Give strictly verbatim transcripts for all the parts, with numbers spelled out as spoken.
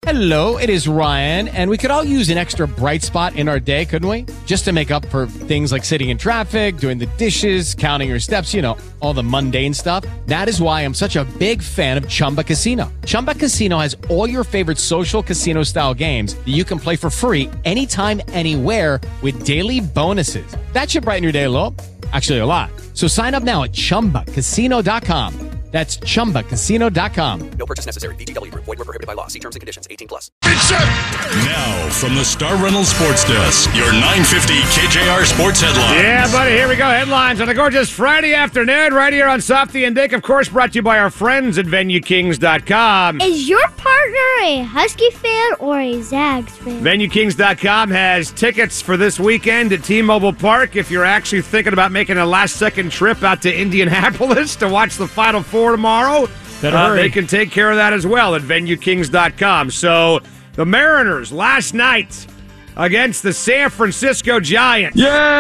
Hello, it is Ryan, and we could all use an extra bright spot in our day, couldn't we? Just to make up for things like sitting in traffic, doing the dishes, counting your steps, you know, all the mundane stuff. That is why I'm such a big fan of Chumba Casino. Chumba Casino has all your favorite social casino-style games that you can play for free anytime, anywhere with daily bonuses. That should brighten your day a little. Actually, a lot. So sign up now at chumba casino dot com. That's chumba casino dot com. No purchase necessary. V G W Group. Void where prohibited by law. See terms and conditions. eighteen plus. Now, from the Star Reynolds Sports Desk, your nine fifty K J R Sports Headlines. Yeah, buddy, here we go. Headlines on a gorgeous Friday afternoon right here on Softy and Dick. Of course, brought to you by our friends at venue kings dot com. Is your partner a Husky fan or a Zags fan? venue kings dot com has tickets for this weekend at T-Mobile Park if you're actually thinking about making a last-second trip out to Indianapolis to watch the Final Four tomorrow. Uh, they can take care of that as well at venue kings dot com. So the Mariners last night against the San Francisco Giants.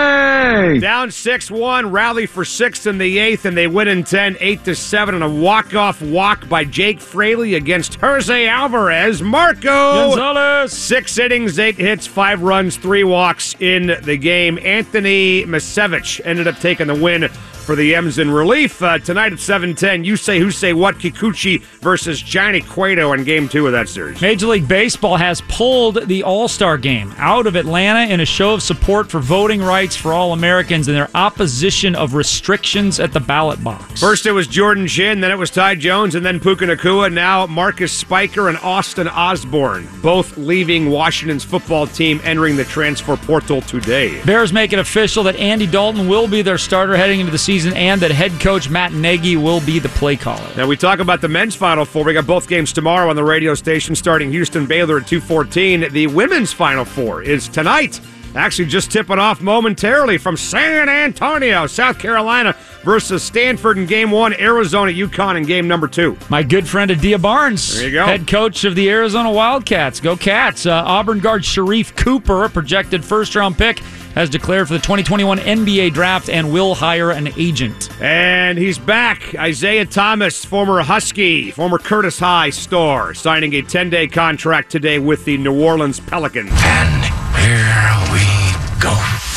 Yay! Down six one, rally for six in the eighth, and they win in ten, eight to seven on a walk-off walk by Jake Fraley against Jose Alvarez. Marco Gonzalez. Six innings, eight hits, five runs, three walks in the game. Anthony Misevich ended up taking the win for the M's in relief. Uh, tonight at seven ten, you say who say what, Kikuchi versus Johnny Cueto in game two of that series. Major League Baseball has pulled the All-Star Game out of Atlanta in a show of support for voting rights for all Americans and their opposition of restrictions at the ballot box. First it was Jordan Shinn, then it was Ty Jones, and then Puka Nacua. Now Marcus Spiker and Austin Osborne, both leaving Washington's football team, entering the transfer portal today. Bears make it official that Andy Dalton will be their starter heading into the season, and that head coach Matt Nagy will be the play caller. Now we talk about the men's Final Four. We got both games tomorrow on the radio station, starting Houston Baylor at two fourteen. The women's Final Four is tonight. Actually just tipping off momentarily from San Antonio, South Carolina versus Stanford in game one, Arizona, UConn in game number two. My good friend Adia Barnes, there you go, head coach of the Arizona Wildcats. Go Cats. Uh, Auburn guard Sharif Cooper, a projected first-round pick, has declared for the twenty twenty-one N B A draft and will hire an agent. And he's back. Isaiah Thomas, former Husky, former Curtis High star, signing a ten-day contract today with the New Orleans Pelicans. And here we go.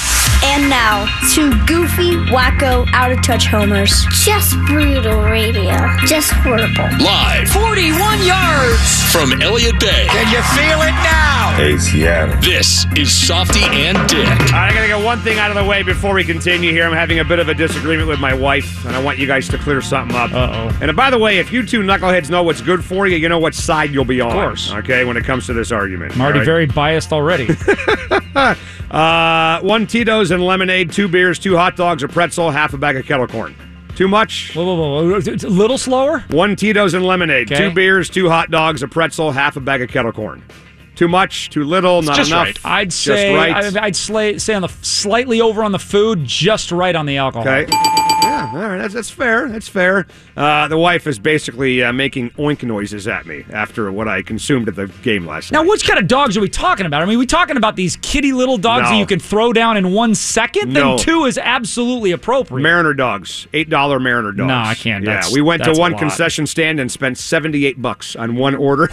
And now, two goofy, wacko, out-of-touch homers. Just brutal radio. Just horrible. Live forty-one yards from Elliott Bay. Can you feel it now? Hey, Seattle. This is Softy and Dick. All right, I got to get one thing out of the way before we continue here. I'm having a bit of a disagreement with my wife, and I want you guys to clear something up. Uh-oh. And by the way, if you two knuckleheads know what's good for you, you know what side you'll be on. Of course. Okay, when it comes to this argument. I'm already right? very biased already. uh, one Tito's and lemonade, two beers, two hot dogs, a pretzel, half a bag of kettle corn. Too much? Whoa, whoa, whoa. A little slower? One Tito's and lemonade, Okay. two beers, two hot dogs, a pretzel, half a bag of kettle corn. Too much? Too little? It's not just enough? right. I'd Just say right. I, I'd slay, say on the slightly over on the food, just right on the alcohol. Okay. Yeah, all right. That's, that's fair. That's fair. Uh, the wife is basically uh, making oink noises at me after what I consumed at the game last Now, night. which kind of dogs are we talking about? I mean, are we talking about these kitty little dogs No. that you can throw down in one second? No. Then two is absolutely appropriate. Mariner dogs, eight dollar Mariner dogs. No, I can't. Yeah, That's- we went to that's a one lot. concession stand and spent seventy-eight bucks on one order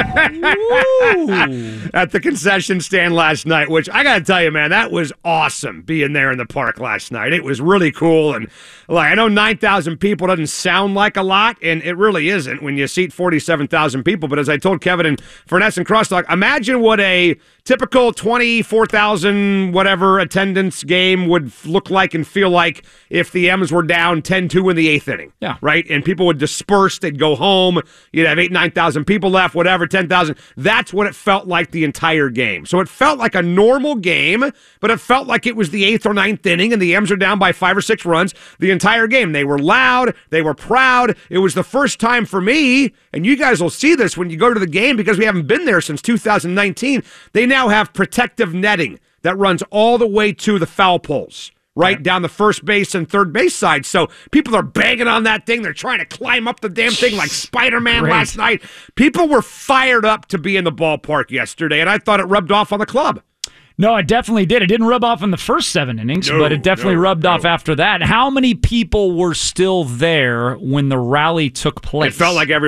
at the concession stand last night. Which I got to tell you, man, that was awesome being there in the park last night. It was really cool, and like I know nine thousand people doesn't sound like a lot, and it really isn't when you seat forty-seven thousand people. But as I told Kevin and Furness and Crosstalk, imagine what a typical twenty-four thousand whatever attendance game would look like and feel like if the M's were down ten two in the eighth inning. Yeah. Right? And people would disperse. They'd go home. You'd have eight, nine thousand people left, whatever, ten thousand. That's what it felt like the entire game. So it felt like a normal game, but it felt like it was the eighth or ninth inning, and the M's are down by five or six runs the entire game. They were loud. They were proud. It was the first time for me, and you guys will see this when you go to the game because we haven't been there since two thousand nineteen. They now have protective netting that runs all the way to the foul poles, right down the first base and third base side. So people are banging on that thing. They're trying to climb up the damn thing like Spider-Man Great. last night. People were fired up to be in the ballpark yesterday, and I thought it rubbed off on the club. No, it definitely did. It didn't rub off in the first seven innings, No, but it definitely no, rubbed no. off after that. How many people were still there when the rally took place? It felt like everybody.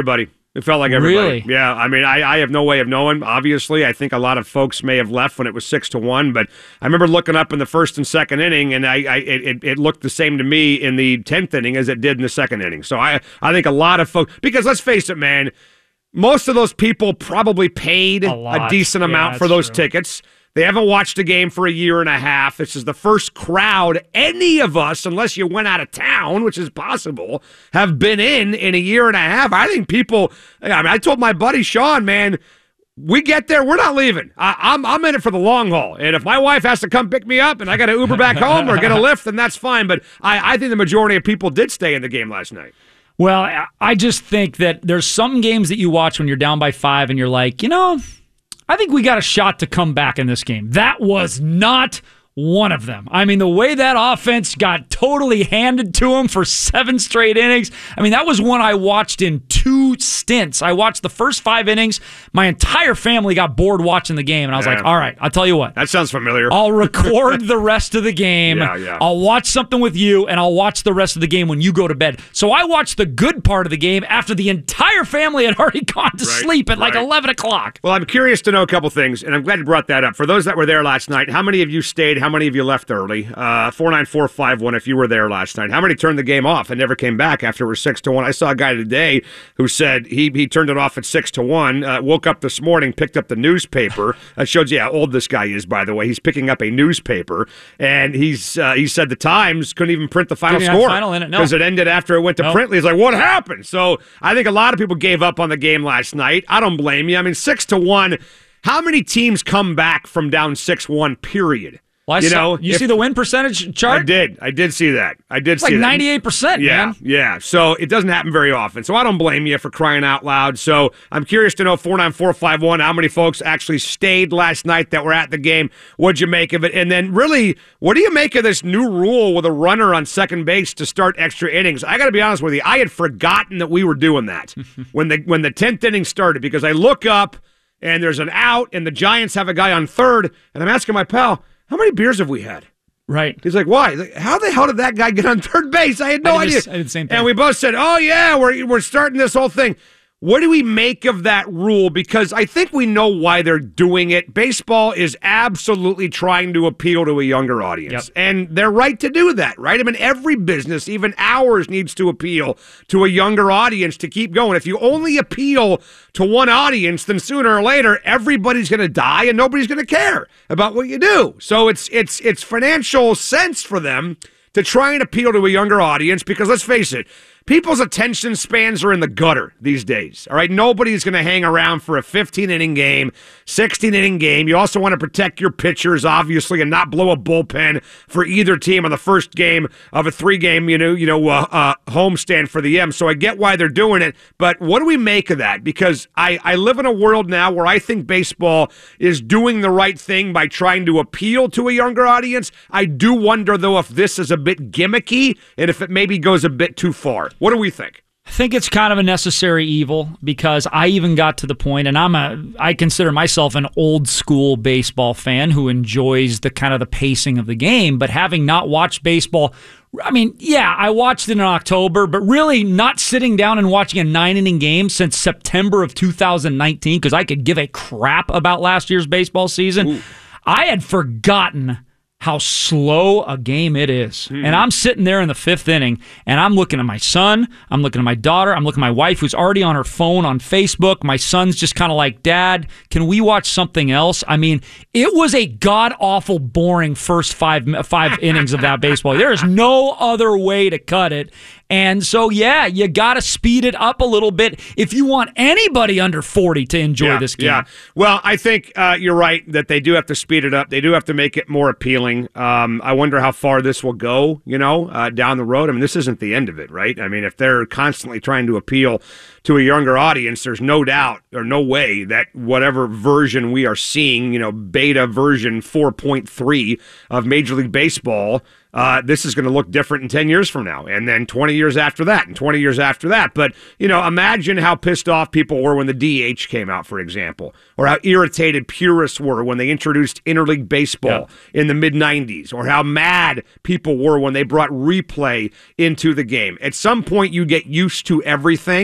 It felt like everybody. Really? Yeah, I mean, I, I have no way of knowing, obviously. I think a lot of folks may have left when it was six to one, but I remember looking up in the first and second inning, and I, I it, it looked the same to me in the tenth inning as it did in the second inning. So I, I think a lot of folks, because let's face it, man, most of those people probably paid a, a decent yeah, amount for those true. tickets. They haven't watched a game for a year and a half. This is the first crowd any of us, unless you went out of town, which is possible, have been in in a year and a half. I think people, I mean, I told my buddy Sean, man, we get there, we're not leaving. I, I'm I'm in it for the long haul. And if my wife has to come pick me up and I got to Uber back home or get a lift, then that's fine. But I, I think the majority of people did stay in the game last night. Well, I just think that there's some games that you watch when you're down by five and you're like, you know, I think we got a shot to come back in this game. That was not one of them. I mean, the way that offense got totally handed to them for seven straight innings. I mean, that was one I watched in two stints. I watched the first five innings. My entire family got bored watching the game, and I was yeah. like, all right, I'll tell you what. That sounds familiar. I'll record the rest of the game. Yeah, yeah. I'll watch something with you, and I'll watch the rest of the game when you go to bed. So I watched the good part of the game after the entire family had already gone to right, sleep at like right. eleven o'clock. Well, I'm curious to know a couple things, and I'm glad you brought that up. For those that were there last night, how many of you stayed? How many of you left early? Uh, four nine four five one if you were there last night. How many turned the game off and never came back after it was six to one? I saw a guy today who said he he turned it off at six to one, uh, woke up this morning, picked up the newspaper. That shows you how old this guy is, by the way. He's picking up a newspaper, and he's uh, he said the Times couldn't even print the final Didn't score final in it, no. because it ended after it went to No. print. He's like, what happened? So I think a lot of people gave up on the game last night. I don't blame you. I mean, six to one, how many teams come back from down six one, period? Well, I you saw, know, you if- see the win percentage chart? I did. I did see that. I did It's see like that. ninety-eight percent, Yeah, man. yeah. So it doesn't happen very often. So I don't blame you for crying out loud. So I'm curious to know, four nine four five one, how many folks actually stayed last night that were at the game? What'd you make of it? And then really, what do you make of this new rule with a runner on second base to start extra innings? I got to be honest with you. I had forgotten that we were doing that when the when the tenth inning started, because I look up and there's an out and the Giants have a guy on third, and I'm asking my pal, how many beers have we had? Right. He's like, why? He's like, how the hell did that guy get on third base? I had no I did idea. the- I did the same thing. And we both said, oh, yeah, we're, we're starting this whole thing. What do we make of that rule? Because I think we know why they're doing it. Baseball is absolutely trying to appeal to a younger audience. Yep. And they're right to do that, right? I mean, every business, even ours, needs to appeal to a younger audience to keep going. If you only appeal to one audience, then sooner or later, everybody's going to die and nobody's going to care about what you do. So it's it's it's financial sense for them to try and appeal to a younger audience, because let's face it, people's attention spans are in the gutter these days. All right, nobody's going to hang around for a fifteen-inning game, sixteen-inning game. You also want to protect your pitchers, obviously, and not blow a bullpen for either team on the first game of a three-game, you know, you know, uh, uh, homestand for the M. So I get why they're doing it, but what do we make of that? Because I, I live in a world now where I think baseball is doing the right thing by trying to appeal to a younger audience. I do wonder, though, if this is a bit gimmicky and if it maybe goes a bit too far. What do we think? I think it's kind of a necessary evil, because I even got to the point, and I'm a, I consider myself an old school baseball fan who enjoys the kind of the pacing of the game, but having not watched baseball, I mean, yeah, I watched it in October, but really not sitting down and watching a nine-inning game since September of two thousand nineteen, because I could give a crap about last year's baseball season. Ooh. I had forgotten how slow a game it is. Mm. And I'm sitting there in the fifth inning, and I'm looking at my son, I'm looking at my daughter, I'm looking at my wife who's already on her phone on Facebook. My son's just kind of like, Dad, can we watch something else? I mean, it was a god-awful, boring first five five innings of that baseball. There is no other way to cut it. And so, yeah, you got to speed it up a little bit if you want anybody under forty to enjoy yeah, this game. Yeah. Well, I think uh, you're right that they do have to speed it up. They do have to make it more appealing. Um, I wonder how far this will go, you know, uh, down the road. I mean, this isn't the end of it, right? I mean, if they're constantly trying to appeal to a younger audience, there's no doubt or no way that whatever version we are seeing, you know, beta version four point three of Major League Baseball, Uh, this is going to look different in ten years from now, and then twenty years after that, and twenty years after that. But, you know, imagine how pissed off people were when the D H came out, for example, or how irritated purists were when they introduced interleague baseball yeah. in the mid nineties, or how mad people were when they brought replay into the game. At some point, you get used to everything. There's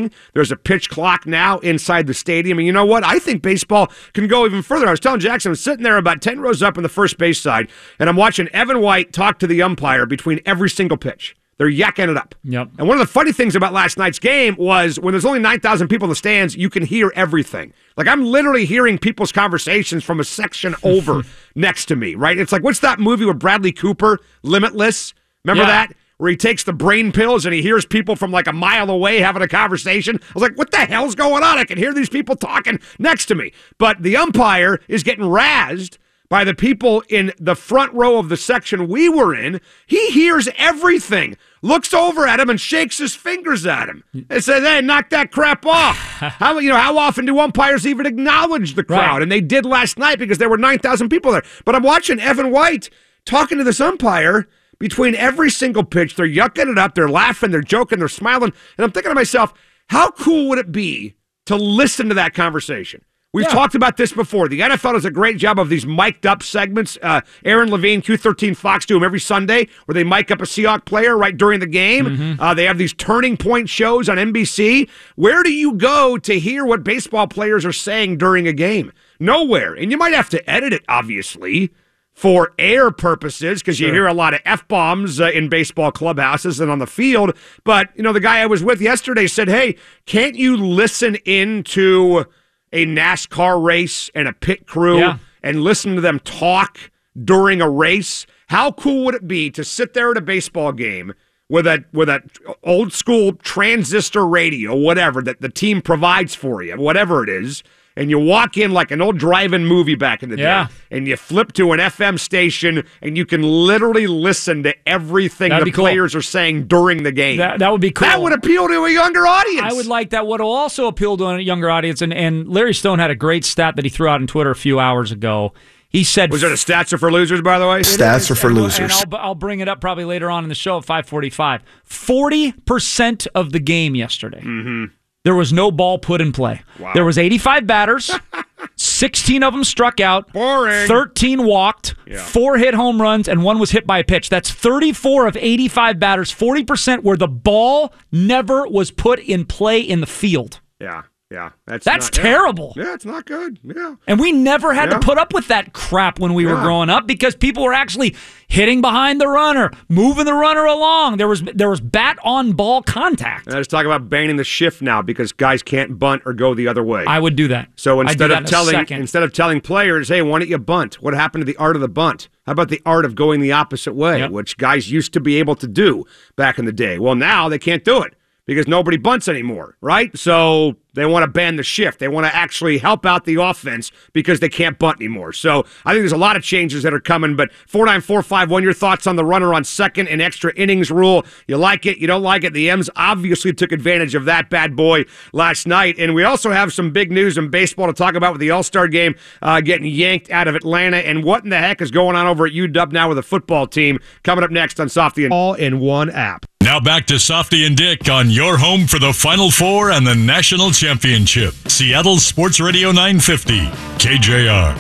There's a pitch clock now inside the stadium. And you know what? I think baseball can go even further. I was telling Jackson, I'm sitting there about ten rows up on the first base side, and I'm watching Evan White talk to the umpire between every single pitch. They're yakking it up. Yep. And one of the funny things about last night's game was when there's only nine thousand people in the stands, you can hear everything. Like, I'm literally hearing people's conversations from a section over next to me, right? It's like, what's that movie with Bradley Cooper, Limitless? Remember Yeah. that? Where he takes the brain pills and he hears people from like a mile away having a conversation. I was like, what the hell's going on? I can hear these people talking next to me. But the umpire is getting razzed by the people in the front row of the section we were in. He hears everything, looks over at him and shakes his fingers at him and says, hey, knock that crap off. How you know how often do umpires even acknowledge the crowd? Right. And they did last night because there were nine thousand people there. But I'm watching Evan White talking to this umpire between every single pitch. They're yucking it up. They're laughing. They're joking. They're smiling. And I'm thinking to myself, how cool would it be to listen to that conversation? We've Yeah. talked about this before. The N F L does a great job of these mic'd up segments. Uh, Aaron Levine, Q thirteen Fox do them every Sunday where they mic up a Seahawks player right during the game. Mm-hmm. Uh, they have these turning point shows on N B C. Where do you go to hear what baseball players are saying during a game? Nowhere. And you might have to edit it, obviously, for air purposes, because you Sure. hear a lot of F-bombs uh, in baseball clubhouses and on the field. But, you know, the guy I was with yesterday said, hey, can't you listen into a NASCAR race and a pit crew Yeah. and listen to them talk during a race? How cool would it be to sit there at a baseball game with a with a old school transistor radio, whatever, that the team provides for you, whatever it is, and you walk in like an old drive-in movie back in the Yeah. day, and you flip to an F M station, and you can literally listen to everything That'd the be cool. players are saying during the game. That, that would be cool. That would appeal to a younger audience. I would like that. What will also appeal to a younger audience, and, and Larry Stone had a great stat that he threw out on Twitter a few hours ago. He said, Was it a stats are for losers, by the way? Stats are for and, losers. And I'll, I'll bring it up probably later on in the show at five forty-five. forty percent of the game yesterday, Mm-hmm. there was no ball put in play. Wow. There was eighty-five batters. sixteen of them struck out. Boring. thirteen walked. Yeah. Four hit home runs, and one was hit by a pitch. That's thirty-four of eighty-five batters, forty percent where the ball never was put in play in the field. Yeah, yeah. That's That's not, yeah. terrible. Yeah, it's not good. Yeah. And we never had Yeah. to put up with that crap when we were Yeah. growing up because people were actually hitting behind the runner, moving the runner along. There was there was bat on ball contact. Let's talk about banning the shift now because guys can't bunt or go the other way. I would do that. So I'd do instead that of in a telling second. instead of telling players, hey, why don't you bunt? What happened to the art of the bunt? How about the art of going the opposite way, Yep. which guys used to be able to do back in the day? Well, now they can't do it because nobody bunts anymore, right? So they want to ban the shift. They want to actually help out the offense because they can't bunt anymore. So I think there's a lot of changes that are coming. But four nine four five one, your thoughts on the runner on second and extra innings rule. You like it, you don't like it. The M's obviously took advantage of that bad boy last night. And we also have some big news in baseball to talk about with the All-Star game uh, getting yanked out of Atlanta. And what in the heck is going on over at U W now with the football team? Coming up next on Softy and All in One app. Now back to Softy and Dick on your home for the Final Four and the National Championship. Seattle Sports Radio nine fifty, K J R.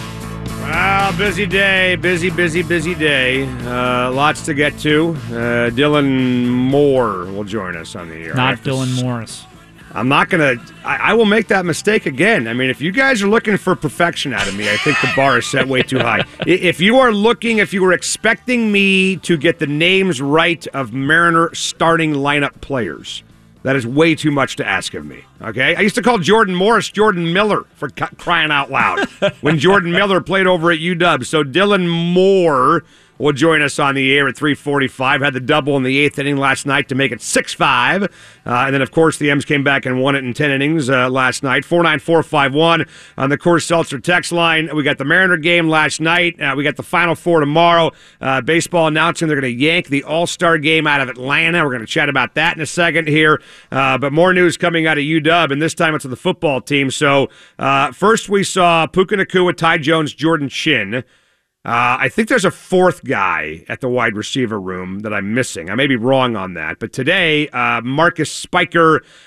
Wow, busy day, busy, busy, busy day. Uh, lots to get to. Uh, Dylan Moore will join us on the air. I Not have to Dylan s- Morris. I'm not going to, I will make that mistake again. I mean, if you guys are looking for perfection out of me, I think the bar is set way too high. I- If you are looking, if you were expecting me to get the names right of Mariner starting lineup players, that is way too much to ask of me, okay? I used to call Jordan Morris Jordan Miller for cu- crying out loud when Jordan Miller played over at U W. So Dylan Moore will join us on the air at three forty-five. Had the double in the eighth inning last night to make it six five. Uh, and then, of course, the M's came back and won it in ten innings uh, last night. four nine four five one on the Coors Seltzer text line. We got the Mariner game last night. Uh, we got the Final Four tomorrow. Uh, baseball announcing they're going to yank the All-Star game out of Atlanta. We're going to chat about that in a second here. Uh, but more news coming out of U W, and this time it's to the football team. So uh, first we saw Puka Nacua, Ty Jones, Jordan Chin. Uh, I think there's a fourth guy at the wide receiver room that I'm missing. I may be wrong on that. But today, uh, Marcus Spiker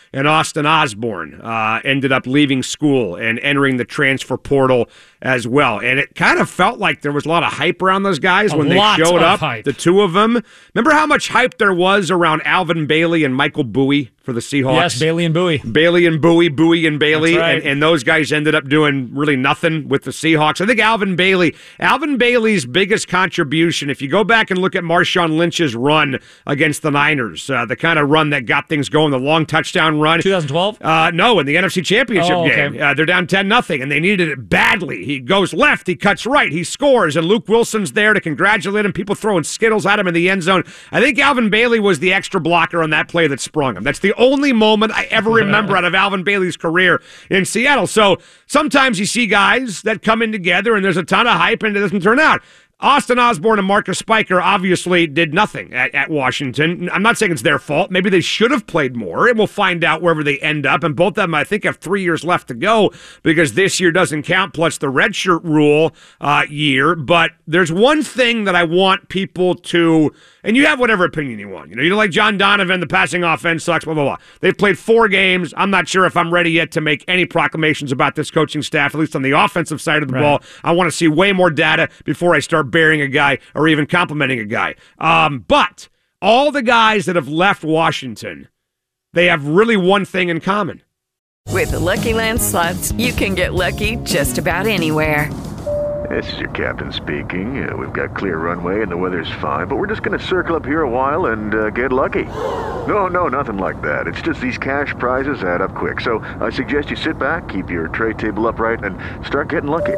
and Austin Osborne uh, ended up leaving school and entering the transfer portal as well. And it kind of felt like there was a lot of hype around those guys A when they lot showed of up, hype. the two of them. Remember how much hype there was around Alvin Bailey and Michael Bowie for the Seahawks? Yes, Bailey and Bowie. Bailey and Bowie, Bowie and Bailey, That's right. and, and those guys ended up doing really nothing with the Seahawks. I think Alvin Bailey, Alvin Bailey's biggest contribution, if you go back and look at Marshawn Lynch's run against the Niners, uh, the kind of run that got things going, the long touchdown run. twenty twelve? Uh, no, in the N F C Championship Oh, okay. game. Uh, they're down ten nothing, and they needed it badly. He goes left, he cuts right, he scores, and Luke Wilson's there to congratulate him. People throwing Skittles at him in the end zone. I think Alvin Bailey was the extra blocker on that play that sprung him. That's the only moment I ever remember out of Alvin Bailey's career in Seattle. So sometimes you see guys that come in together, and there's a ton of hype, and it doesn't turn out. Austin Osborne and Marcus Spiker obviously did nothing at, at Washington. I'm not saying it's their fault. Maybe they should have played more, and we'll find out wherever they end up. And both of them, I think, have three years left to go because this year doesn't count, plus the redshirt rule uh, year. But there's one thing that I want people to, and you have whatever opinion you want. You know, you don't like John Donovan, the passing offense sucks, blah, blah, blah. They've played four games. I'm not sure if I'm ready yet to make any proclamations about this coaching staff, at least on the offensive side of the Right. ball. I want to see way more data before I start burying a guy or even complimenting a guy. Um, but all the guys that have left Washington, they have really one thing in common. With the Lucky Land Slots, you can get lucky just about anywhere. This is your captain speaking. Uh, we've got clear runway and the weather's fine, but we're just going to circle up here a while and uh, get lucky. No, no, nothing like that. It's just these cash prizes add up quick. So I suggest you sit back, keep your tray table upright, and start getting lucky.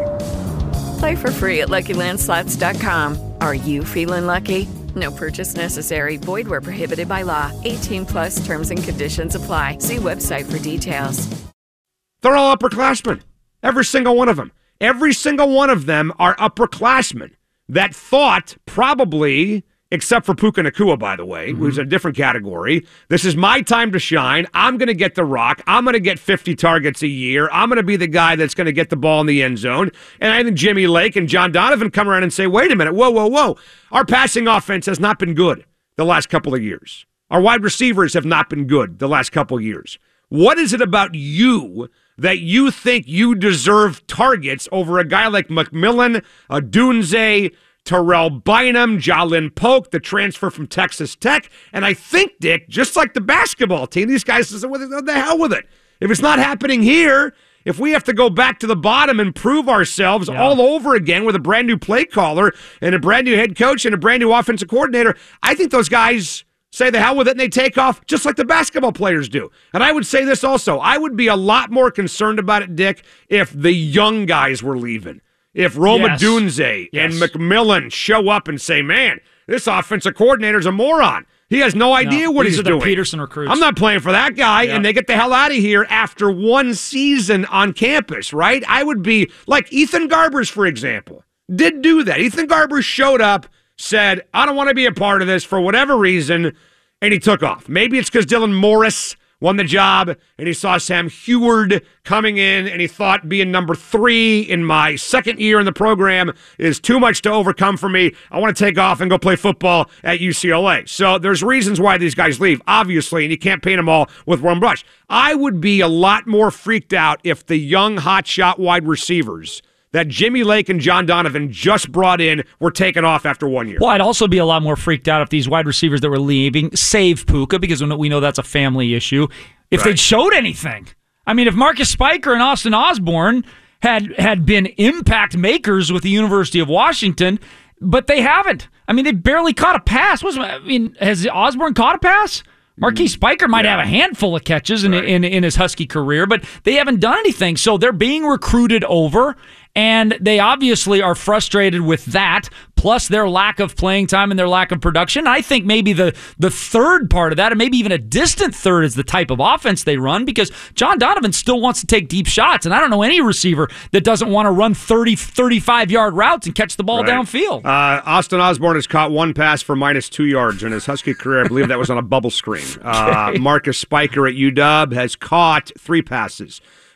Play for free at Lucky Land Slots dot com. Are you feeling lucky? No purchase necessary. Void where prohibited by law. eighteen plus terms and conditions apply. See website for details. They're all upperclassmen. Every single one of them. Every single one of them are upperclassmen that thought probably, except for Puka Nacua, by the way, who's a different category, this is my time to shine. I'm going to get the rock. I'm going to get fifty targets a year. I'm going to be the guy that's going to get the ball in the end zone. And I think Jimmy Lake and John Donovan come around and say, wait a minute, whoa, whoa, whoa. Our passing offense has not been good the last couple of years. Our wide receivers have not been good the last couple of years. What is it about you that you think you deserve targets over a guy like McMillan, a Dunze, Terrell Bynum, Jalen Polk, the transfer from Texas Tech? And I think, Dick, just like the basketball team, these guys say, what the hell with it? If it's not happening here, if we have to go back to the bottom and prove ourselves Yeah. all over again with a brand new play caller and a brand new head coach and a brand new offensive coordinator, I think those guys say the hell with it and they take off just like the basketball players do. And I would say this also. I would be a lot more concerned about it, Dick, if the young guys were leaving. If Roma Yes. Dunze Yes. and McMillan show up and say, man, this offensive coordinator's a moron. He has no idea No, what these he's are the doing. Peterson recruits. I'm not playing for that guy, Yeah. and they get the hell out of here after one season on campus, right? I would be like Ethan Garbers, for example, did do that. Ethan Garbers showed up, said, I don't want to be a part of this for whatever reason, and he took off. Maybe it's because Dylan Morris won the job, and he saw Sam Heward coming in, and he thought being number three in my second year in the program is too much to overcome for me. I want to take off and go play football at U C L A. So there's reasons why these guys leave, obviously, and you can't paint them all with one brush. I would be a lot more freaked out if the young hotshot wide receivers that Jimmy Lake and John Donovan just brought in were taken off after one year. Well, I'd also be a lot more freaked out if these wide receivers that were leaving, save Puka, because we know that's a family issue, if Right. they'd showed anything. I mean, if Marcus Spiker and Austin Osborne had had been impact makers with the University of Washington, but they haven't. I mean, they barely caught a pass. What's, I mean, has Osborne caught a pass? Marquise Spiker might Yeah. have a handful of catches in, Right. in in his Husky career, but they haven't done anything. So they're being recruited over, and they obviously are frustrated with that, plus their lack of playing time and their lack of production. I think maybe the the third part of that, and maybe even a distant third, is the type of offense they run, because John Donovan still wants to take deep shots, and I don't know any receiver that doesn't want to run thirty, thirty-five-yard routes and catch the ball Right. downfield. Uh, Austin Osborne has caught one pass for minus two yards in his Husky career. I believe that was on a bubble screen. Uh, Marcus Spiker at U W has caught three passes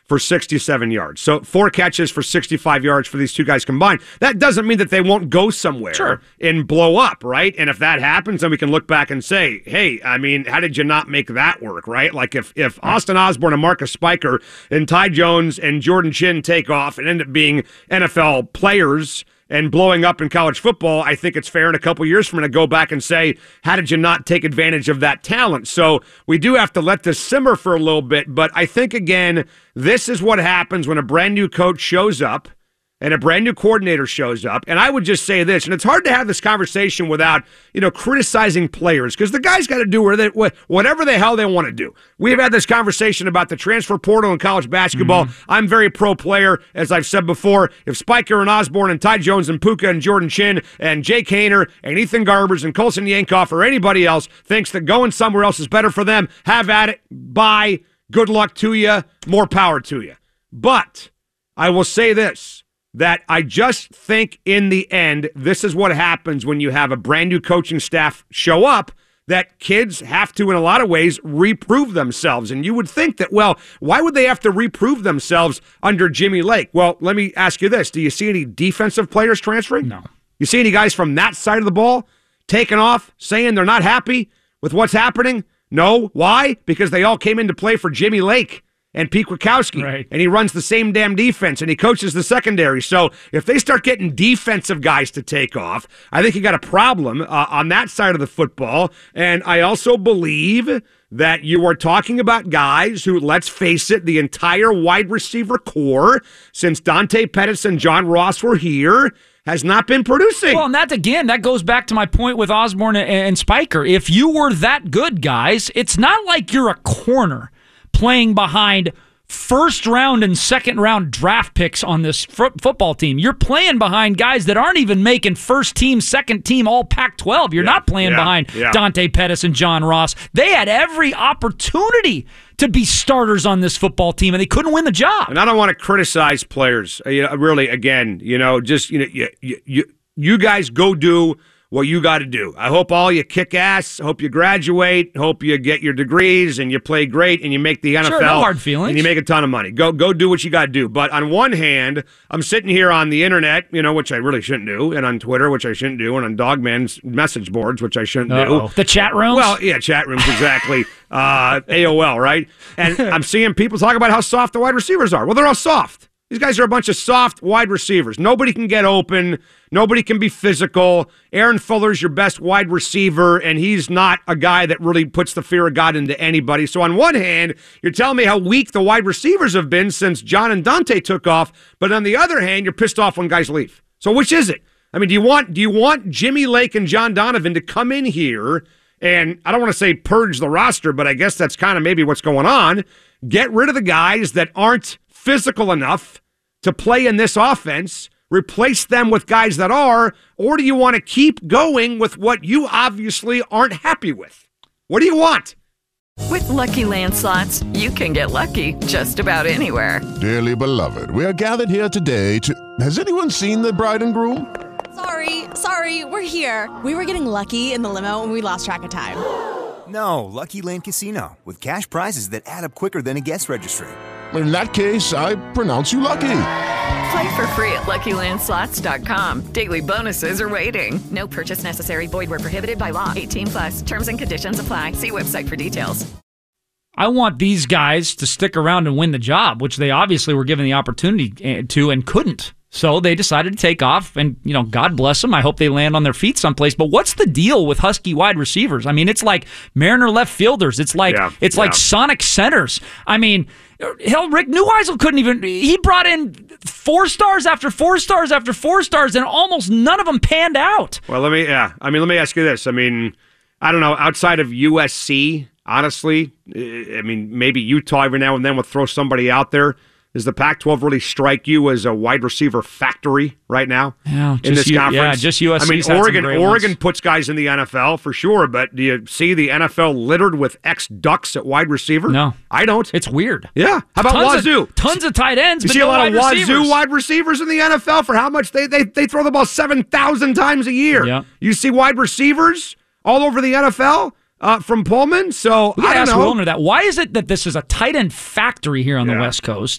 for sixty-seven yards. So four catches for sixty-five yards for these two guys combined. That doesn't mean that they won't go somewhere sure. and blow up, right? And if that happens, then we can look back and say, hey, I mean, how did you not make that work, right? Like if, if Austin Osborne and Marcus Spiker and Ty Jones and Jordan Chin take off and end up being N F L players and blowing up in college football, I think it's fair in a couple years from now to go back and say, how did you not take advantage of that talent? So we do have to let this simmer for a little bit, but I think, again, this is what happens when a brand new coach shows up and a brand new coordinator shows up. And I would just say this, and it's hard to have this conversation without, you know, criticizing players, because the guys got to do whatever the hell they want to do. We've had this conversation about the transfer portal in college basketball. Mm-hmm. I'm very pro-player, as I've said before. If Spiker and Osborne and Ty Jones and Puka and Jordan Chin and Jake Haener and Ethan Garbers and Colson Yankoff or anybody else thinks that going somewhere else is better for them, have at it. Bye. Good luck to you. More power to you. But I will say this, that I just think in the end, this is what happens when you have a brand new coaching staff show up, that kids have to, in a lot of ways, reprove themselves. And you would think that, well, why would they have to reprove themselves under Jimmy Lake? Well, let me ask you this. Do you see any defensive players transferring? No. You see any guys from that side of the ball taking off, saying they're not happy with what's happening? No. Why? Because they all came into play for Jimmy Lake and Pete Kwiatkowski, right. And he runs the same damn defense, and he coaches the secondary. So if they start getting defensive guys to take off, I think you got a problem uh, on that side of the football. And I also believe that you are talking about guys who, let's face it, the entire wide receiver core, since Dante Pettis and John Ross were here, has not been producing. Well, and that, again, that goes back to my point with Osborne and Spiker. If you were that good, guys, it's not like you're a corner playing behind first round and second round draft picks on this f- football team. You're playing behind guys that aren't even making first team, second team, all Pac twelve. You're yeah, not playing yeah, behind yeah. Dante Pettis and John Ross. They had every opportunity to be starters on this football team, and they couldn't win the job. And I don't want to criticize players. You know, really, again, you know, just, you know, you, you, you guys go do what you got to do. I hope all you kick ass. Hope you graduate. Hope you get your degrees and you play great and you make the N F L. Sure, no hard feelings. And you make a ton of money. Go go do what you got to do. But on one hand, I'm sitting here on the internet, you know, which I really shouldn't do, and on Twitter, which I shouldn't do, and on Dogman's message boards, which I shouldn't Uh-oh. do. The chat rooms? Well, yeah, chat rooms, exactly. uh, A O L, right? And I'm seeing people talk about how soft the wide receivers are. Well, they're all soft. These guys are a bunch of soft wide receivers. Nobody can get open. Nobody can be physical. Aaron Fuller's your best wide receiver, and he's not a guy that really puts the fear of God into anybody. So on one hand, you're telling me how weak the wide receivers have been since John and Dante took off, but on the other hand, you're pissed off when guys leave. So which is it? I mean, do you want do you want Jimmy Lake and John Donovan to come in here and, I don't want to say purge the roster, but I guess that's kind of maybe what's going on, get rid of the guys that aren't physical enough to play in this offense, replace them with guys that are, or do you want to keep going with what you obviously aren't happy with? What do you want? With Lucky Land Slots, you can get lucky just about anywhere. Dearly beloved, we are gathered here today to... Has anyone seen the bride and groom? Sorry, sorry, we're here. We were getting lucky in the limo and we lost track of time. No, Lucky Land Casino, with cash prizes that add up quicker than a guest registry. In that case, I pronounce you lucky. Play for free at Lucky Land Slots dot com. Daily bonuses are waiting. No purchase necessary. Void where prohibited by law. eighteen plus. Terms and conditions apply. See website for details. I want these guys to stick around and win the job, which they obviously were given the opportunity to and couldn't. So they decided to take off, and, you know, God bless them. I hope they land on their feet someplace. But what's the deal with Husky wide receivers? I mean, it's like Mariner left fielders. It's like yeah, it's yeah. like Sonic centers. I mean, hell, Rick Neuheisel couldn't even. He brought in four stars after four stars after four stars, and almost none of them panned out. Well, let me. Yeah, I mean, let me ask you this. I mean, I don't know. Outside of U S C, honestly, I mean, maybe Utah every now and then will throw somebody out there. Does the Pac twelve really strike you as a wide receiver factory right now yeah, in this U, conference? Yeah, just U S C. I mean, Oregon Oregon ones. puts guys in the N F L for sure, but do you see the N F L littered with ex-Ducks at wide receiver? No. I don't. It's weird. Yeah. How about tons Wazoo? Of, tons of tight ends, You but see no a lot wide of Wazoo receivers. wide receivers in the N F L for how much? They they, they throw the ball seven thousand times a year. Yeah. You see wide receivers all over the N F L? Uh, from Pullman, so we I don't ask know. Wilner that. Why is it that this is a tight end factory here on yeah. the West Coast,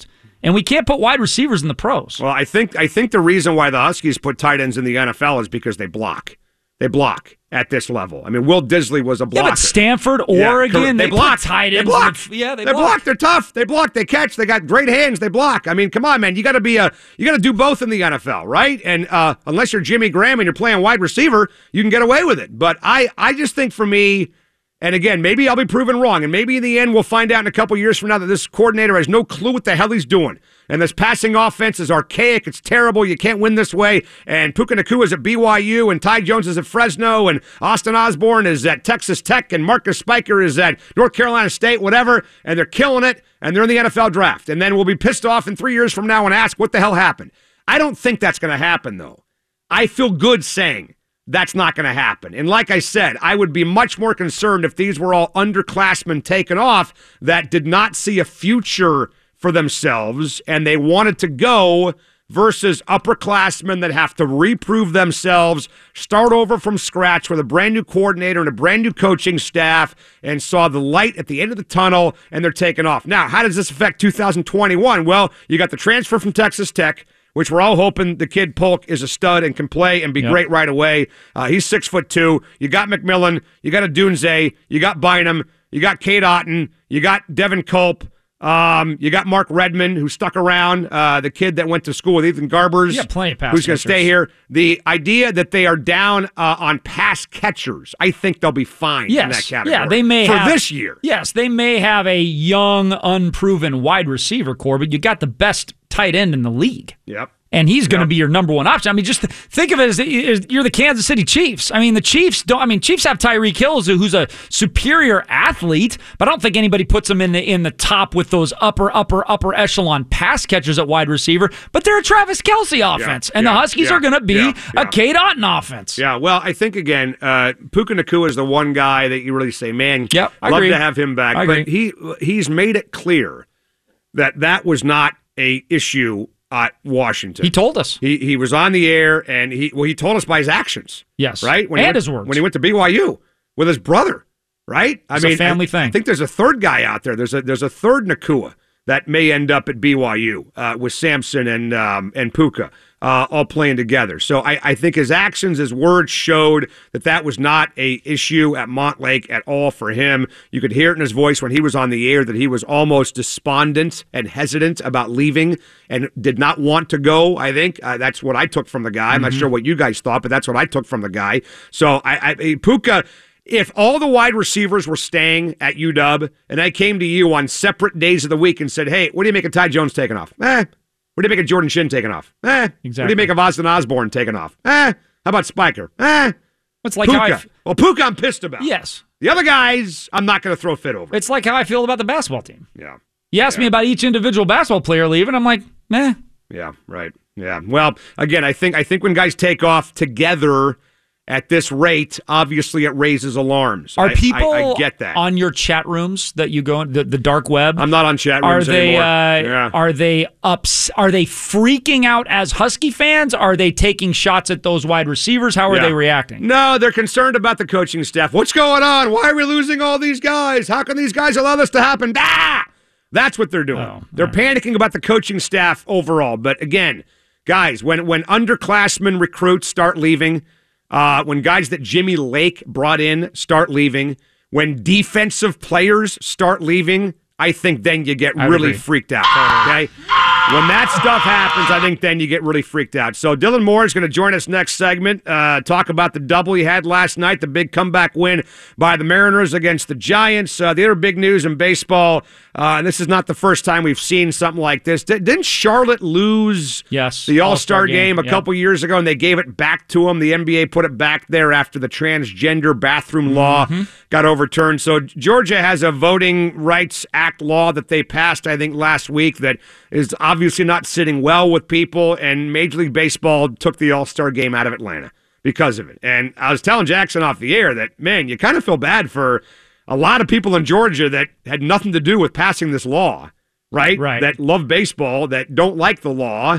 And we can't put wide receivers in the pros. Well, I think I think the reason why the Huskies put tight ends in the N F L is because they block. They block at this level. I mean, Will Disley was a blocker. Yeah, but Stanford, Oregon, yeah, they, they block. Put tight ends. They block. The, yeah, they, they block. block. They're tough. They block. They catch. They got great hands. They block. I mean, come on, man. You got to be a. You got to do both in the N F L, right? And uh, unless you're Jimmy Graham and you're playing wide receiver, you can get away with it. But I, I just think for me. And again, maybe I'll be proven wrong, and maybe in the end we'll find out in a couple years from now that this coordinator has no clue what the hell he's doing. And this passing offense is archaic. It's terrible. You can't win this way. And Puka Nacua is at B Y U, and Ty Jones is at Fresno, and Austin Osborne is at Texas Tech, and Marcus Spiker is at North Carolina State, whatever. And they're killing it, and they're in the N F L draft. And then we'll be pissed off in three years from now and ask what the hell happened. I don't think that's going to happen, though. I feel good saying that's not going to happen. And like I said, I would be much more concerned if these were all underclassmen taken off that did not see a future for themselves and they wanted to go versus upperclassmen that have to reprove themselves, start over from scratch with a brand new coordinator and a brand new coaching staff, and saw the light at the end of the tunnel, and they're taking off. Now, how does this affect two thousand twenty-one? Well, you got the transfer from Texas Tech, which we're all hoping the kid Polk is a stud and can play and be yep. great right away. Uh, he's six foot two. You got McMillan. You got a Dunze. You got Bynum. You got Cade Otton. You got Devin Culp. Um, you got Mark Redmond, who stuck around, uh, the kid that went to school with Ethan Garbers. Yeah, plenty of pass who's going to catchers. stay here. The idea that they are down uh, on pass catchers, I think they'll be fine yes. in that category. Yeah, they may for have, this year. Yes, they may have a young, unproven wide receiver core, but you got the best tight end in the league. Yep. And he's going to yep. be your number one option. I mean, just think of it as, as you're the Kansas City Chiefs. I mean, the Chiefs don't. I mean, Chiefs have Tyreek Hill, who's a superior athlete, but I don't think anybody puts him in the in the top with those upper, upper, upper echelon pass catchers at wide receiver. But they're a Travis Kelce offense, yeah, and yeah, the Huskies yeah, are going to be yeah, yeah. a Cade Otton offense. Yeah, well, I think again, uh, Puka Nacua is the one guy that you really say, man, yep, I love agree. to have him back. I but agree. he he's made it clear that that was not a issue at Washington. He told us. He he was on the air, and he well, he told us by his actions. Yes. Right? When and he went, his words. When he went to B Y U with his brother, right? I It's mean, a family I, thing. I think there's a third guy out there. There's a there's a third Nacua that may end up at B Y U uh, with Sampson and um, and Puka uh, all playing together. So I, I think his actions, his words showed that that was not a issue at Montlake at all for him. You could hear it in his voice when he was on the air that he was almost despondent and hesitant about leaving and did not want to go, I think. Uh, that's what I took from the guy. I'm Mm-hmm. not sure what you guys thought, but that's what I took from the guy. So I, I Puka... If all the wide receivers were staying at U W and I came to you on separate days of the week and said, hey, what do you make of Ty Jones taking off? Eh. What do you make of Jordan Shin taking off? Eh. Exactly. What do you make of Austin Osborne taking off? Eh. How about Spiker? Eh. It's like Puka. how I f- well, Puka I'm pissed about. Yes. The other guys, I'm not going to throw a fit over. It's like how I feel about the basketball team. Yeah. You asked yeah. me about each individual basketball player leaving. I'm like, eh. Yeah, right. Yeah. Well, again, I think I think when guys take off together at this rate, obviously it raises alarms. Are I, people I, I get that. on your chat rooms that you go in, the, the dark web? I'm not on chat Are rooms they anymore. uh, yeah. are they ups are they freaking out as Husky fans? Are they taking shots at those wide receivers? How are Yeah. they reacting? No, they're concerned about the coaching staff. What's going on? Why are we losing all these guys? How can these guys allow this to happen? Ah! That's what they're doing. Oh, they're right. panicking about the coaching staff overall. But again, guys, when when underclassmen recruits start leaving, uh, when guys that Jimmy Lake brought in start leaving, when defensive players start leaving, I think then you get I really agree. freaked out. Okay? When that stuff happens, I think then you get really freaked out. So Dylan Moore is going to join us next segment, uh, talk about the double he had last night, the big comeback win by the Mariners against the Giants. Uh, the other big news in baseball, uh, and this is not the first time we've seen something like this. D- didn't Charlotte lose Yes, the All-Star, All-Star game, game, a yeah. couple years ago, and they gave it back to them? The N B A put it back there after the transgender bathroom law Mm-hmm. got overturned. So Georgia has a Voting Rights Act law that they passed, I think, last week that is obviously not sitting well with people, and Major League Baseball took the All-Star game out of Atlanta because of it. And I was telling Jackson off the air that, man, you kind of feel bad for a lot of people in Georgia that had nothing to do with passing this law, right? Right. That love baseball, that don't like the law,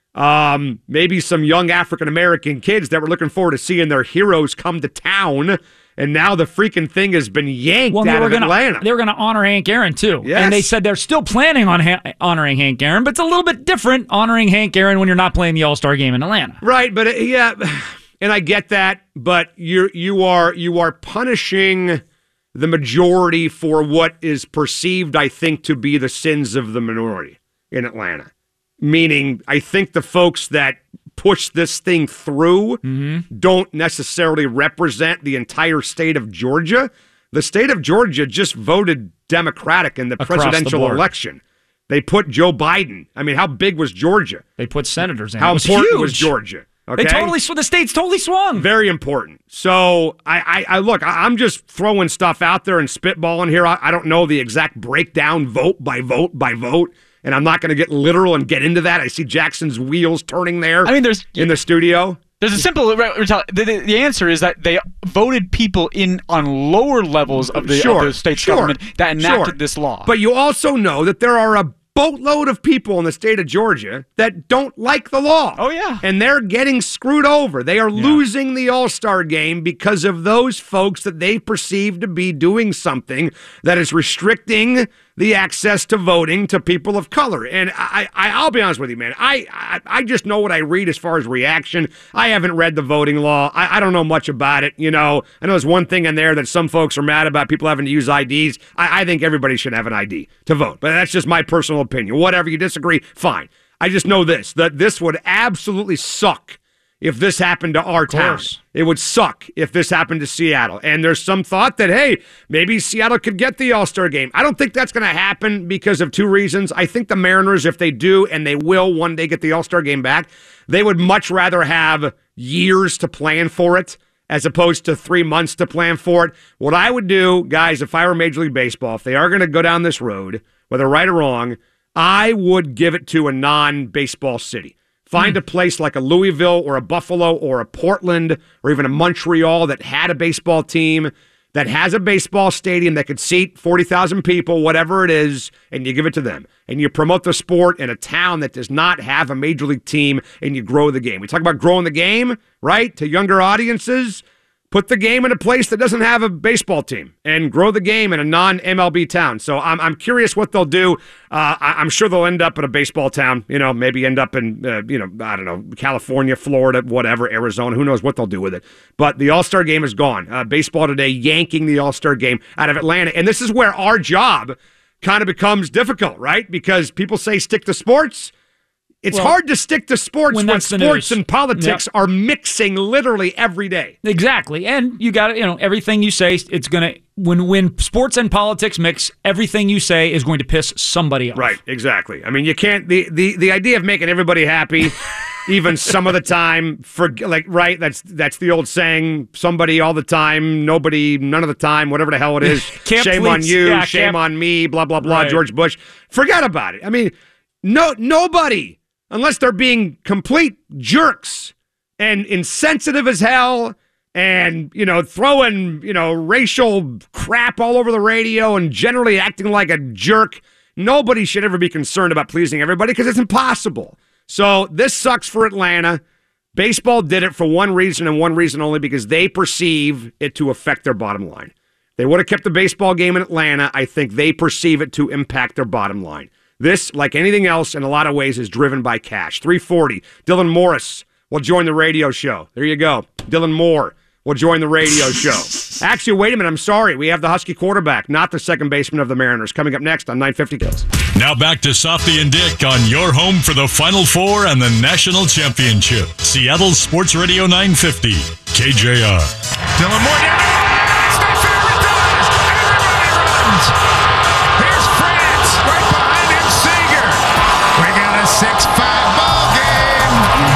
Um, maybe some young African-American kids that were looking forward to seeing their heroes come to town, and now the freaking thing has been yanked well, out of gonna, Atlanta. They were going to honor Hank Aaron, too. Yes. And they said they're still planning on ha- honoring Hank Aaron, but it's a little bit different honoring Hank Aaron when you're not playing the All-Star game in Atlanta. Right, but uh, yeah, and I get that, but you're, you are you are punishing the majority for what is perceived, I think, to be the sins of the minority in Atlanta. Meaning, I think the folks that push this thing through mm-hmm. don't necessarily represent the entire state of Georgia. The state of Georgia just voted Democratic in the Across presidential the election. They put Joe Biden. I mean, how big was Georgia? They put senators in. How it was important huge. was Georgia? Okay? They totally the state's totally swung. Very important. So I, I, I look. I, I'm just throwing stuff out there and spitballing here. I, I don't know the exact breakdown, vote by vote by vote. And I'm not going to get literal and get into that. I see Jackson's wheels turning there. I mean, there's in the studio. There's a simple the, the, the answer is that they voted people in on lower levels of the, sure, of the state's sure, government that enacted sure. this law. But you also know that there are a boatload of people in the state of Georgia that don't like the law. Oh, yeah. And they're getting screwed over. They are yeah. losing the All-Star game because of those folks that they perceive to be doing something that is restricting the access to voting to people of color. And I, I, I'll be honest with you, man. I, I, I just know what I read as far as reaction. I haven't read the voting law. I, I don't know much about it. You know, I know there's one thing in there that some folks are mad about, people having to use I Ds. I, I think everybody should have an I D to vote. But that's just my personal opinion. Whatever you disagree, fine. I just know this, that this would absolutely suck if this happened to our town. It would suck if this happened to Seattle. And there's some thought that, hey, maybe Seattle could get the All-Star game. I don't think that's going to happen because of two reasons. I think the Mariners, if they do, and they will one day get the All-Star game back, they would much rather have years to plan for it as opposed to three months to plan for it. What I would do, guys, if I were Major League Baseball, if they are going to go down this road, whether right or wrong, I would give it to a non-baseball city. Find a place like a Louisville or a Buffalo or a Portland or even a Montreal that had a baseball team, that has a baseball stadium that could seat forty thousand people, whatever it is, and you give it to them. And you promote the sport in a town that does not have a major league team, and you grow the game. We talk about growing the game, right, to younger audiences. Put the game in a place that doesn't have a baseball team and grow the game in a non-M L B town. So I'm I'm curious what they'll do. Uh, I, I'm sure they'll end up in a baseball town, you know, maybe end up in, uh, you know, I don't know, California, Florida, whatever, Arizona. Who knows what they'll do with it. But the All-Star game is gone. Uh, baseball today yanking the All-Star game out of Atlanta. And this is where our job kind of becomes difficult, right? Because people say stick to sports. It's well, hard to stick to sports when, when sports and politics yep. are mixing literally every day. Exactly. And you got to, you know, everything you say, it's going to, when when sports and politics mix, everything you say is going to piss somebody off. Right, exactly. I mean, you can't, the, the, the idea of making everybody happy, even some of the time, for like, right, that's that's the old saying, somebody all the time, nobody, none of the time, whatever the hell it is. Shame please, on you, yeah, shame on me, blah, blah, blah, right. George Bush. Forget about it. I mean, no, nobody. Unless they're being complete jerks and insensitive as hell and, you know, throwing, you know, racial crap all over the radio and generally acting like a jerk, nobody should ever be concerned about pleasing everybody because it's impossible. So this sucks for Atlanta. Baseball did it for one reason and one reason only, because they perceive it to affect their bottom line. They would have kept the baseball game in Atlanta. I think they perceive it to impact their bottom line. This, like anything else, in a lot of ways, is driven by cash. three forty, Dylan Morris will join the radio show. There you go. Dylan Moore will join the radio show. Actually, wait a minute. I'm sorry. We have the Husky quarterback, not the second baseman of the Mariners, coming up next on nine fifty Kills. Now back to Softy and Dick on your home for the Final Four and the National Championship. Seattle Sports Radio nine fifty, K J R. Dylan Moore down. It's not fair. It does. Everybody runs. Here's France right behind him. Seager. We got a six five ball game.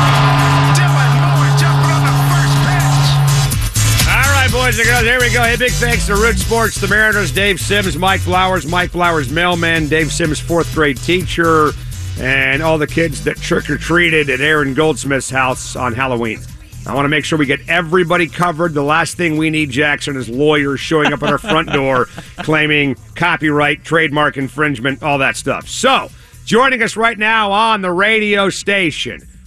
Dylan Moore jumping on the first pitch. All right, boys and girls, here we go. Hey, big thanks to Root Sports, the Mariners, Dave Sims, Mike Flowers, Mike Flowers mailman, Dave Sims fourth grade teacher, and all the kids that trick-or-treated at Aaron Goldsmith's house on Halloween. I want to make sure we get everybody covered. The last thing we need, Jackson, is lawyers showing up at our front door claiming copyright, trademark infringement, all that stuff. So, joining us right now on the radio station,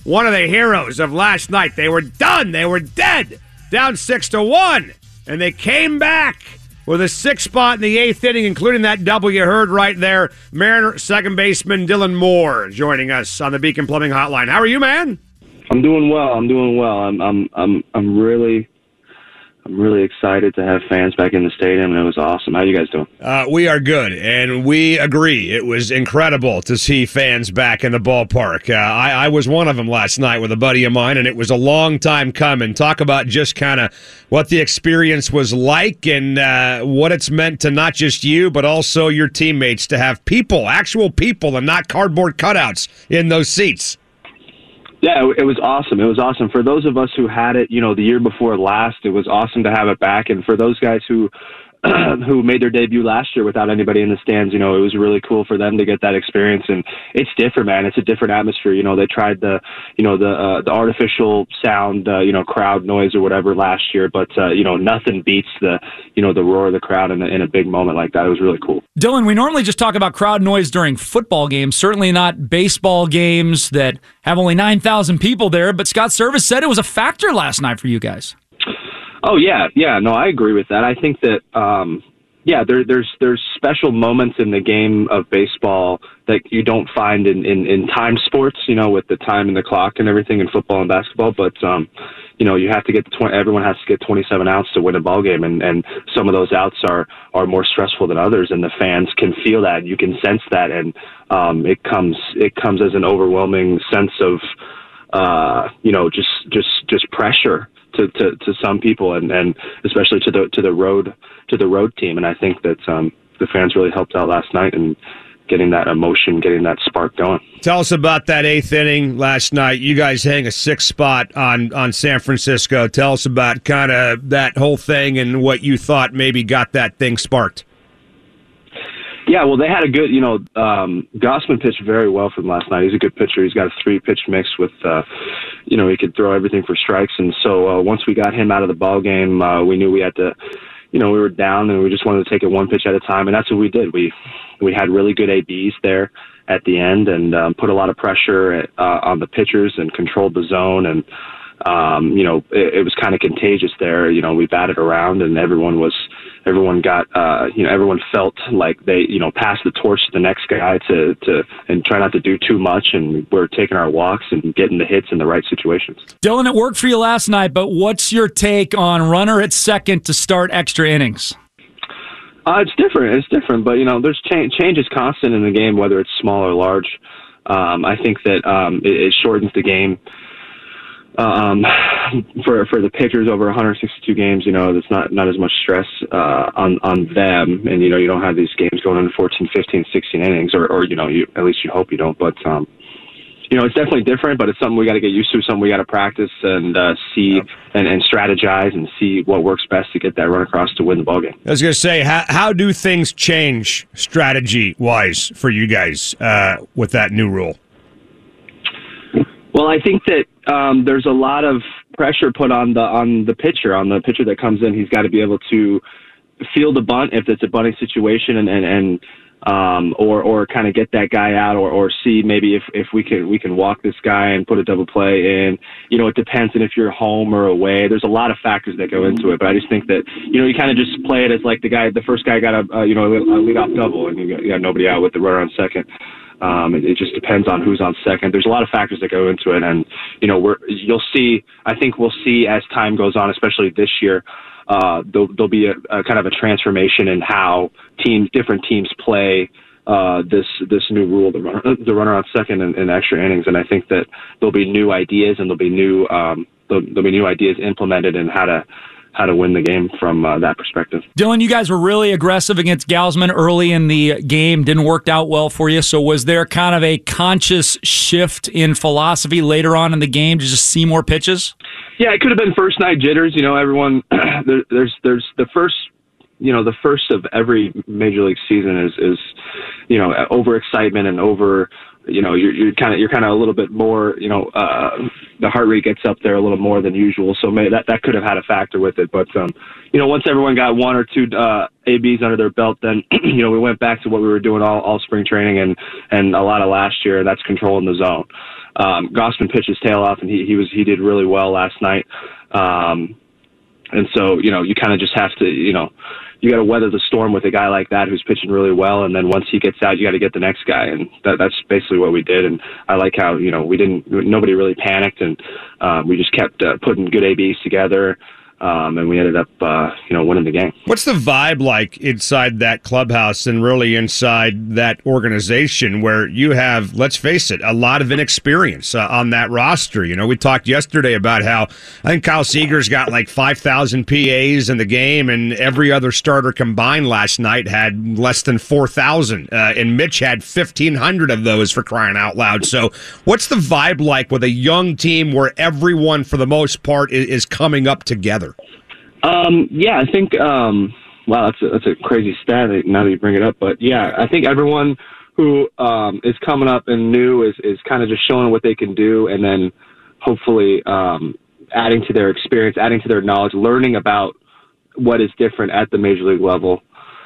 one of the heroes of last night. They were done. They were dead. Down six to one. And they came back with a six spot in the eighth inning, including that double you heard right there. Mariner second baseman Dylan Moore joining us on the Beacon Plumbing Hotline. How are you, man? I'm doing well. I'm doing well. I'm I'm I'm I'm really I'm really excited to have fans back in the stadium, and it was awesome. How you guys doing? Uh, we are good, and we agree. It was incredible to see fans back in the ballpark. Uh, I, I was one of them last night with a buddy of mine, and it was a long time coming. Talk about just kind of what the experience was like and uh, what it's meant to not just you, but also your teammates to have people, actual people, and not cardboard cutouts in those seats. Yeah, it was awesome. It was awesome. For those of us who had it, you know, the year before last, it was awesome to have it back. And for those guys who who made their debut last year without anybody in the stands, you know, it was really cool for them to get that experience. And it's different, man. It's a different atmosphere. You know, they tried the, you know, the uh, the artificial sound, uh, you know, crowd noise or whatever last year. But, uh, you know, nothing beats the, you know, the roar of the crowd in a, in a big moment like that. It was really cool. Dylan, we normally just talk about crowd noise during football games, certainly not baseball games that have only nine thousand people there. But Scott Service said it was a factor last night for you guys. Oh yeah, yeah. No, I agree with that. I think that um, yeah, there, there's there's special moments in the game of baseball that you don't find in, in, in time sports. You know, with the time and the clock and everything in football and basketball. But um, you know, you have to get the twenty. Everyone has to get twenty-seven outs to win a ball game, and, and some of those outs are are more stressful than others, and the fans can feel that. You can sense that, and um, it comes it comes as an overwhelming sense of uh, you know just just just pressure. To, to, to some people and, and especially to the to the road to the road team, and I think that um, the fans really helped out last night and getting that emotion, getting that spark going. Tell us about that eighth inning last night. You guys hang a sixth spot on on San Francisco. Tell us about kind of that whole thing and what you thought maybe got that thing sparked. Yeah, well, they had a good, you know, um, Gausman pitched very well for them last night. He's a good pitcher. He's got a three-pitch mix with, uh, you know, he could throw everything for strikes. And so uh, once we got him out of the ball game, uh, we knew we had to, you know, we were down and we just wanted to take it one pitch at a time. And that's what we did. We we had really good A Bs there at the end and um, put a lot of pressure uh, on the pitchers and controlled the zone. And, um, you know, it, it was kind of contagious there. You know, we batted around and everyone was, everyone got, uh, you know, everyone felt like they, you know, passed the torch to the next guy to, to, and try not to do too much. And we're taking our walks and getting the hits in the right situations. Dylan, it worked for you last night, but what's your take on runner at second to start extra innings? Uh, it's different. It's different, but you know, there's change. Change is constant in the game, whether it's small or large. Um, I think that um, it, it shortens the game. Um, for for the pitchers over one hundred sixty-two games, you know, there's not, not as much stress uh, on on them, and you know, you don't have these games going into fourteen, fifteen, sixteen innings, or, or you know, you at least you hope you don't. But um, you know, it's definitely different, but it's something we got to get used to, something we got to practice and uh, see and, and strategize and see what works best to get that run across to win the ballgame. I was going to say, how how do things change strategy wise for you guys uh, with that new rule? Well, I think that um, there's a lot of pressure put on the on the pitcher, on the pitcher that comes in. He's got to be able to field a bunt if it's a bunting situation, and and, and um, or or kind of get that guy out, or, or see maybe if, if we can we can walk this guy and put a double play in. You know, it depends on if you're home or away. There's a lot of factors that go into it, but I just think that you know you kind of just play it as like the guy, the first guy got a uh, you know a leadoff double, and you got, you got nobody out with the runner on second. Um, it, it just depends on who's on second. There's a lot of factors that go into it, and you know, we're you'll see. I think we'll see as time goes on, especially this year. Uh, there'll, there'll be a, a kind of a transformation in how teams, different teams, play uh, this this new rule, the runner, the runner on second in, in extra innings. And I think that there'll be new ideas, and there'll be new um, there'll, there'll be new ideas implemented in how to. how to win the game from uh, that perspective. Dylan, you guys were really aggressive against Gausman early in the game. Didn't work out well for you. So was there kind of a conscious shift in philosophy later on in the game to just see more pitches? Yeah, it could have been first night jitters. You know, everyone, there, there's there's the first, you know, the first of every major league season is, is you know, overexcitement and over, you know, you're, you're kind of, you're kind of a little bit more, you know, uh, the heart rate gets up there a little more than usual. So maybe that, that could have had a factor with it. But, um, you know, once everyone got one or two, uh, A Bs under their belt, then, you know, we went back to what we were doing all, all spring training and, and a lot of last year. That's controlling the zone. um, Gausman pitched his tail off, and he, he was he did really well last night. Um, and so, you know, you kind of just have to, you know, you got to weather the storm with a guy like that who's pitching really well, and then once he gets out, you got to get the next guy, and that, that's basically what we did. And I like how, you know, we didn't, nobody really panicked, and um, we just kept uh, putting good A Bs together. Um, and we ended up, uh, you know, winning the game. What's the vibe like inside that clubhouse and really inside that organization where you have, let's face it, a lot of inexperience uh, on that roster? You know, we talked yesterday about how I think Kyle Seager's got like five thousand P As in the game, and every other starter combined last night had less than four thousand, uh, and Mitch had fifteen hundred of those, for crying out loud. So what's the vibe like with a young team where everyone, for the most part, is, is coming up together? Um, yeah, I think, um, wow, that's a, that's a crazy stat now that you bring it up. But yeah, I think everyone who, um, is coming up and new is, is kind of just showing what they can do. And then hopefully, um, adding to their experience, adding to their knowledge, learning about what is different at the major league level.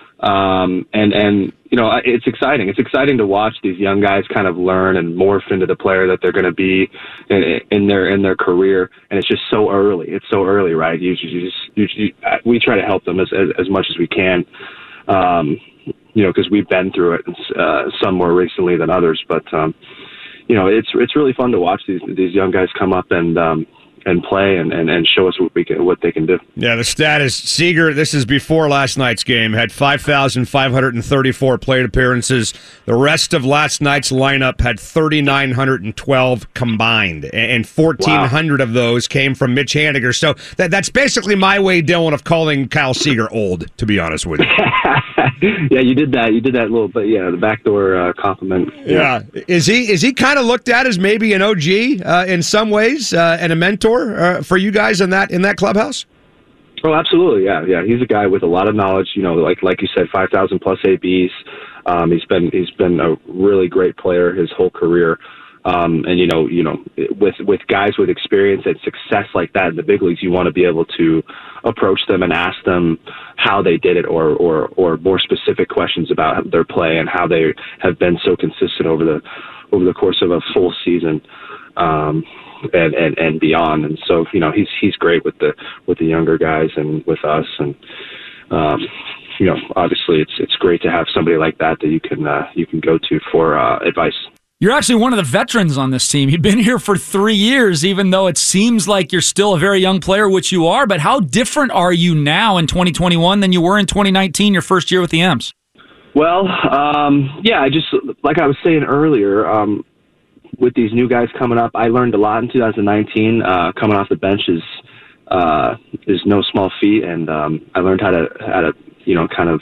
Um, and, and, you know, it's exciting. It's exciting to watch these young guys kind of learn and morph into the player that they're going to be in, in their, in their career. And it's just so early. It's so early, right? You, you just, you, you, we try to help them as, as, as much as we can. Um, you know, cause we've been through it, uh, some more recently than others, but, um, you know, it's, it's really fun to watch these, these young guys come up and, um, and play and, and, and show us what we can, what they can do. Yeah, the stat is Seager, this is before last night's game, had five thousand five hundred thirty-four plate appearances. The rest of last night's lineup had three thousand nine hundred twelve combined, and fourteen hundred wow. of those came from Mitch Haniger. So that, that's basically my way, Dylan, of calling Kyle Seager old, to be honest with you. Yeah, you did that. You did that little bit, yeah, the backdoor uh, compliment. Yeah. yeah. Is he is he kind of looked at as maybe an O G uh, in some ways uh, and a mentor Uh, for you guys in that in that clubhouse? Oh, absolutely, yeah, yeah. He's a guy with a lot of knowledge. You know, like like you said, five thousand plus A Bs. Um, he's been he's been a really great player his whole career. Um, and you know, you know, with with guys with experience and success like that in the big leagues, you want to be able to approach them and ask them how they did it, or or or more specific questions about their play and how they have been so consistent over the over the course of a full season. Um, And, and and beyond, and so you know he's he's great with the with the younger guys and with us, and um, you know obviously it's it's great to have somebody like that that you can uh, you can go to for uh, advice. You're actually one of the veterans on this team. You've been here for three years, even though it seems like you're still a very young player, which you are. But how different are you now in twenty twenty-one than you were in twenty nineteen, your first year with the M's? Well, um, yeah, I just like I was saying earlier. Um, With these new guys coming up, I learned a lot in two thousand nineteen. Uh, coming off the bench is uh, is no small feat, and um, I learned how to how to you know kind of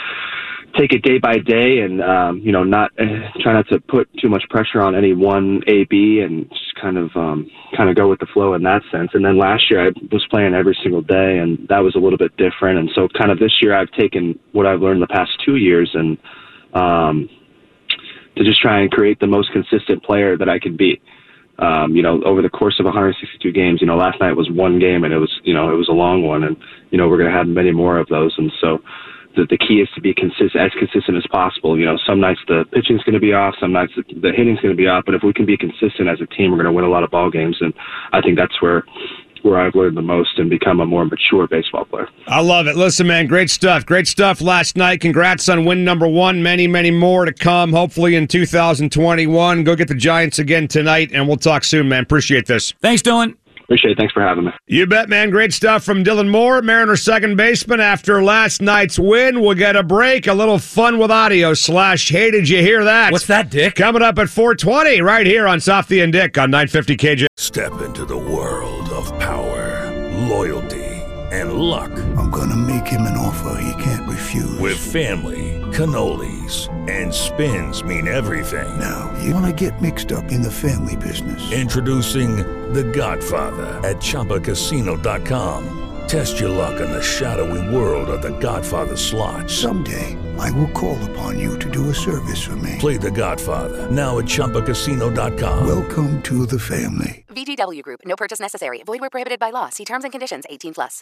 take it day by day, and um, you know not uh, try not to put too much pressure on any one A B, and just kind of um, kind of go with the flow in that sense. And then last year I was playing every single day, and that was a little bit different. And so kind of this year I've taken what I've learned the past two years and. Um, to just try and create the most consistent player that I could be. Um, you know, over the course of one hundred sixty-two games, you know, last night was one game and it was, you know, it was a long one, and, you know, we're going to have many more of those. And so the, the key is to be consistent, as consistent as possible. You know, some nights the pitching's going to be off, some nights the, the hitting's going to be off, but if we can be consistent as a team, we're going to win a lot of ball games. And I think that's where, where I've learned the most and become a more mature baseball player. I love it. Listen, man, great stuff. Great stuff last night. Congrats on win number one. Many, many more to come, hopefully in two thousand twenty-one. Go get the Giants again tonight, and we'll talk soon, man. Appreciate this. Thanks, Dylan. Appreciate it. Thanks for having me. You bet, man. Great stuff from Dylan Moore, Mariners second baseman. After last night's win, we'll get a break. A little fun with audio slash, hey, did you hear that? What's that, Dick? Coming up at four twenty right here on Softy and Dick on nine fifty K J. Step into the world of power, loyalty, and luck. I'm going to make him an offer he can't refuse. With family, cannolis, and spins mean everything. Now, you want to get mixed up in the family business. Introducing The Godfather at Chumba Casino dot com. Test your luck in the shadowy world of The Godfather slot. Someday, I will call upon you to do a service for me. Play The Godfather now at Chumba Casino dot com. Welcome to the family. V G W Group. No purchase necessary. Void where prohibited by law. See terms and conditions. eighteen plus.